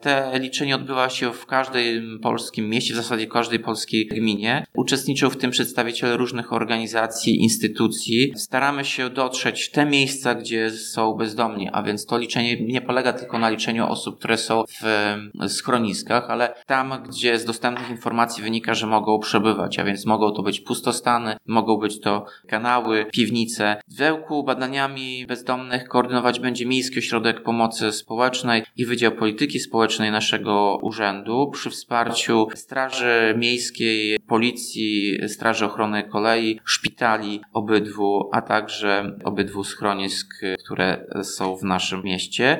Te liczenie odbywa się w każdym polskim mieście, w zasadzie każdej polskiej gminie. Uczestniczą w tym przedstawiciele różnych organizacji, instytucji. Staramy się dotrzeć w te miejsca, gdzie są bezdomni, a więc to liczenie nie polega tylko na liczeniu osób, które są w schroniskach, ale tam, gdzie z dostępnych informacji wynika, że mogą przebywać, a więc mogą to być pustostany, mogą być to kanały, piwnice. W Ełku badaniami bezdomnych koordynować będzie Miejski Ośrodek Pomocy Społecznej i Wydział Polityki Społecznej naszego urzędu przy wsparciu Straży Miejskiej, Policji, Straży Ochrony Kolei, szpitali obydwu, a także obydwu schronisk, które są w naszym mieście.